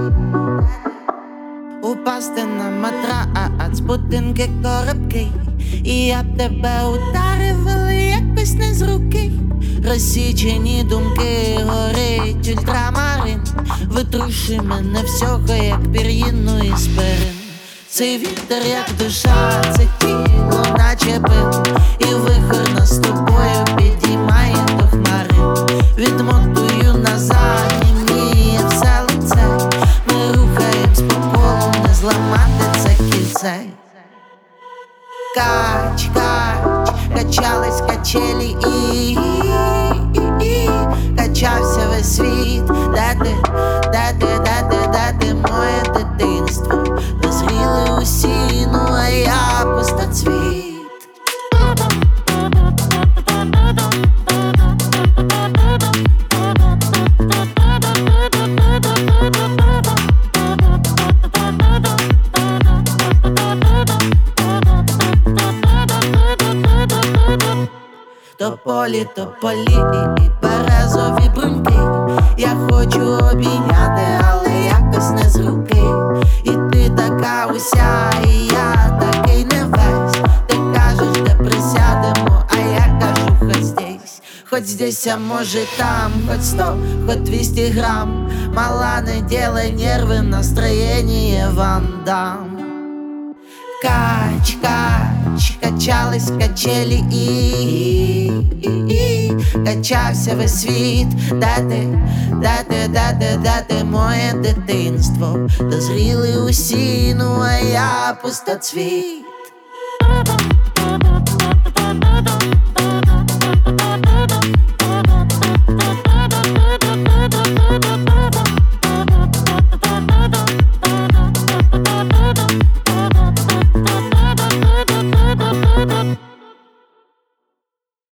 Упасти на матрац, будинки коробки, і я б тебе ударив, але якось не з руки. Розсічені думки, горить ультрамарин, витрушуй мене всього, як пір'їну із перин. Цей вітер, як душа, це тіло наче пил, і вихор нас з тобою підіймає до хмари. Відмотую назад, ніє все лице, ми рухаємось по колу, не зламати це кільце. Кач, кач, качались качелі і качався весь світ. Де ти, моє дитинство? Дозріли усі, ну а я пустоцвіт. Тополі, тополі і березові бруньки, я хочу обійняти, але якось не з руки. І ти така уся, і я такий не весь. Ти кажеш, де присядемо, а я кажу, хоть здесь. Хоть здесь, а може там, хоть 100, хоть 200 грамм. Мала, не делай нервы, настроение вам дам. Кач, кач, качались качелі і качався весь світ. Де ти, моє дитинство? Дозріли усі, ну а я пустоцвіт.